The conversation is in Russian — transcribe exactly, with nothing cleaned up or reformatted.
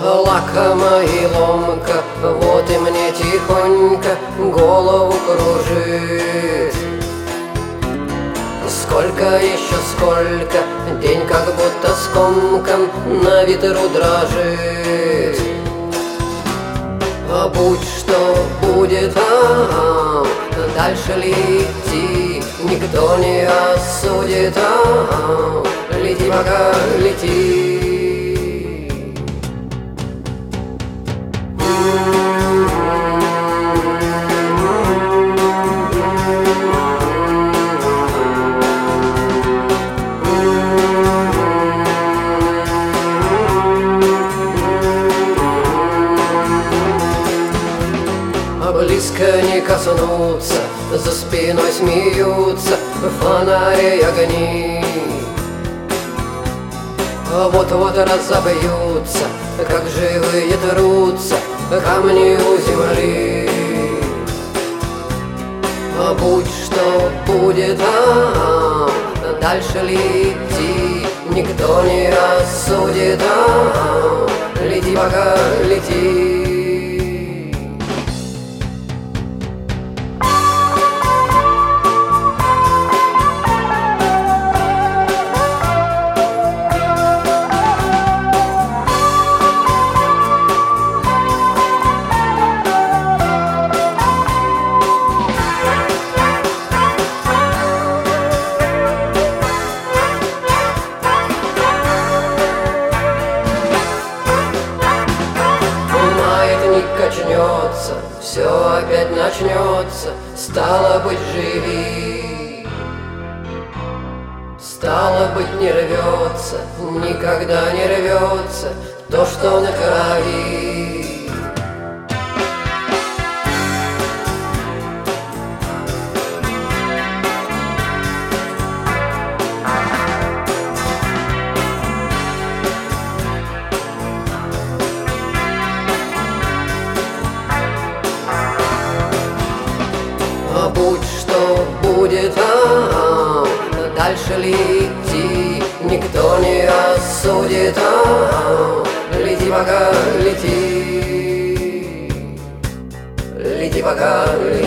Лакомо и ломко, вот и мне тихонько голову кружит. Сколько еще, сколько, день как будто скомком на ветру дрожит. А будь что будет, а, дальше ли идти, никто не осудит, а, лети, пока лети. Близко не коснуться, за спиной смеются фонари и огни. Вот-вот разобьются, как живые трутся камни у земли. Будь что будет, а, дальше ли идти, никто не осудит, а, лети, пока лети. Качнется, все опять начнется, стало быть, живи. Стало быть, не рвется, никогда не рвется то, что на крови. Будь что будет, а, дальше ли идти, никто не осудит, а, лети, пока лети, лети, пока лети.